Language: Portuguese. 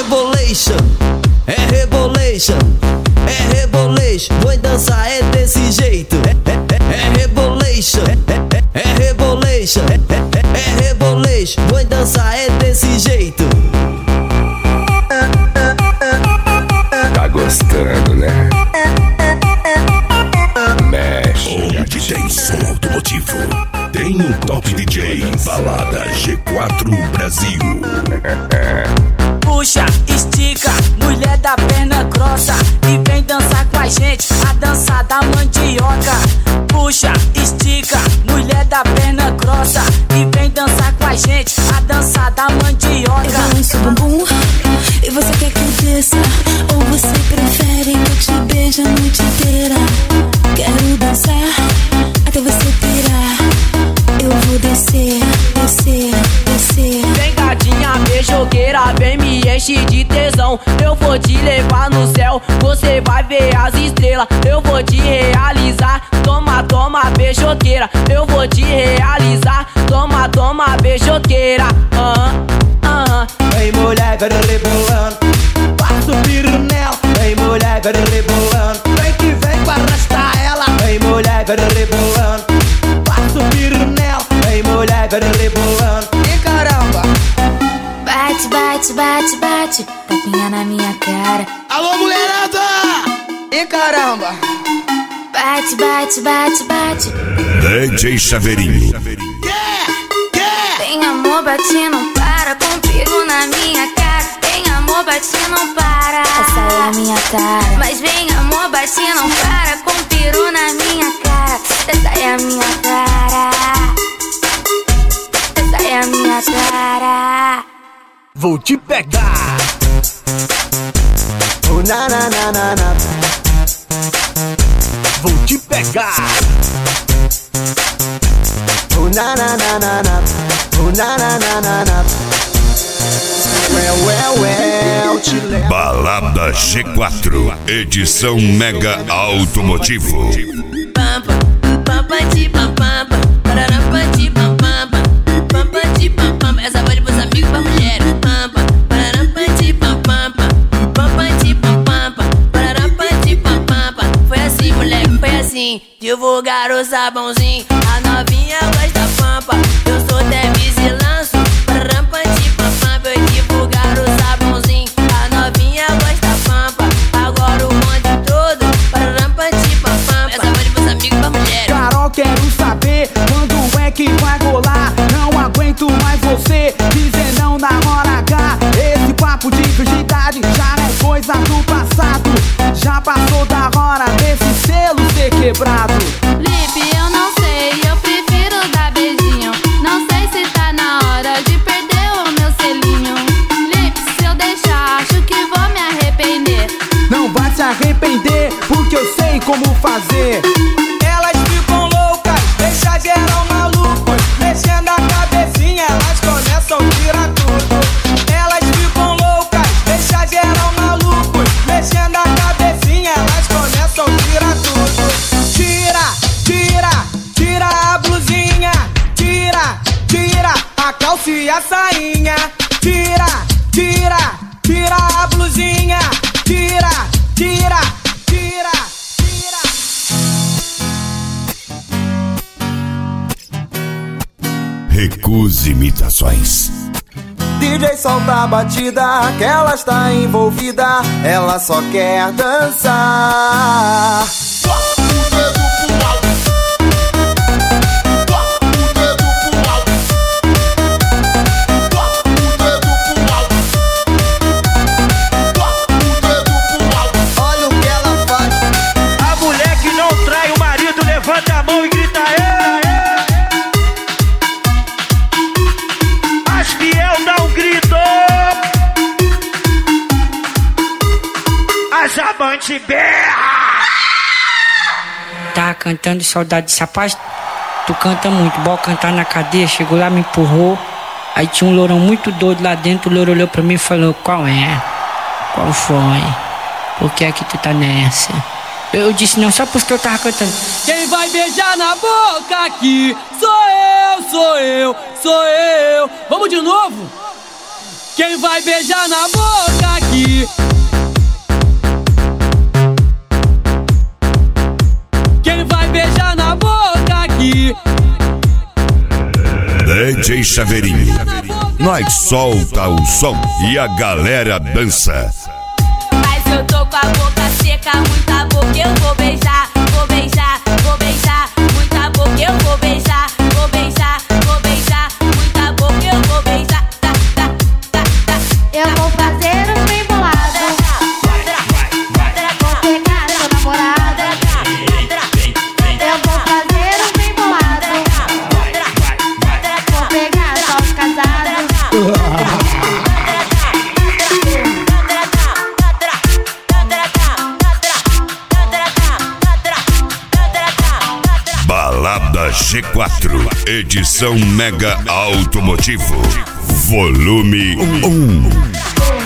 rebolation, é rebolation, é rebolation. Vou dançar é desse jeito. É rebolation, é rebolation, é rebolation. Vou dançar é desse jeito. Tá gostando, né? Mexe. Onde tem som automotivo, tem um top DJ em balada G4 Brasil. Puxa, estica, mulher da perna grossa, e vem dançar com a gente, a dança da mandioca. Puxa, estica, mulher da perna grossa, e vem dançar com a gente, a dança da mandioca. Eu balanço o bumbum e você quer que eu desça, ou você prefere que eu te beije a noite inteira? Quero dançar até você pirar. Eu vou descer, descer, descer. Vem gatinha beijoqueira, vem me enche de tesão. Eu vou te levar no céu, você vai ver as estrelas. Eu vou te realizar, toma, toma beijoqueira. Eu vou te realizar, toma, toma beijoqueira. Vem mulher, vai rebolando, passa o piru nela. Vem mulher, vai rebolando, vem que vem pra arrastar ela. Vem mulher, vai rebolando, passa o piru nela. Vem mulher, vai rebolando. E caramba! Bate, bate, bate, bate, tapinha na minha cara. Alô mulherada! E caramba! Bate, bate, bate, bate. DJ Chaveirinho. Tem amor, bate, não para, com perigo na minha cara. Tem amor, bate, não para. Essa é a minha cara. Mas vem amor, bate, não para, com peru na minha cara. Essa é a minha cara. Essa é a minha cara. Vou te pegar. Oh na na na na na. Vou te pegar. Oh na na na na na. Oh na na na na na. Well, te levo. Balada G4, edição Mega Automotivo. Essa voz pros amigos, pra mulher. Foi assim, moleque, foi assim. Divulgar o sabãozinho, a novinha gosta pampa. Eu sou Demis e lanço eu divulgar o sabãozinho, a novinha gosta pampa. Agora o monte todo essa voz pros amigos, pra mulher. Carol, quero saber quando é que vai rolar. Não aguento mais você dizer não na hora H. Esse papo de virgindade já é coisa do passado. Já passou da hora desse selo ser quebrado. Lipe, eu não sei, eu prefiro dar beijinho. Não sei se tá na hora de perder o meu selinho. Lipe, se eu deixar, acho que vou me arrepender. Não vai se arrepender, porque eu sei como fazer. Elas ficam loucas, deixa geral maluco. Mexendo a cabecinha, elas começam a tirar tudo. Elas ficam loucas, deixa geral maluco. Mexendo a cabecinha, elas começam a tirar tudo. Tira, tira, tira a blusinha. Tira, tira a calça e a sainha. Tira, tira, tira a blusinha. Tira, tira, tira, tira. Recuse imitações. DJ solta a batida, que ela está envolvida. Ela só quer dançar. Olha o que ela faz. A mulher que não trai o marido, levanta a mão e grita ê! As fiel dá um grito. As amantes berra. Tava cantando Saudade de Rapaz. Tu canta muito, bora cantar na cadeia. Chegou lá, me empurrou. Aí tinha um lourão muito doido lá dentro. O louro olhou pra mim e falou: qual é? Qual foi? Por que é que tu tá nessa? Eu disse não, só porque eu tava cantando. Quem vai beijar na boca aqui sou eu, sou eu, sou eu. Vamos de novo? Quem vai beijar na boca aqui. Quem vai beijar na boca aqui? DJ Chaveirinho, nós solta o som e a galera dança. Mas eu tô com a boca seca, muita boca eu vou beijar, vou beijar, vou beijar, muita boca eu vou beijar, vou beijar, vou beijar, muita boca eu vou beijar, tá, tá, tá, tá. Eu vou fazer um bem bolado, vou pegar seu namorado. Eu vou fazer um bem bolado, vou pegar só os casados. Balada G4, edição Mega Automotivo, volume 1.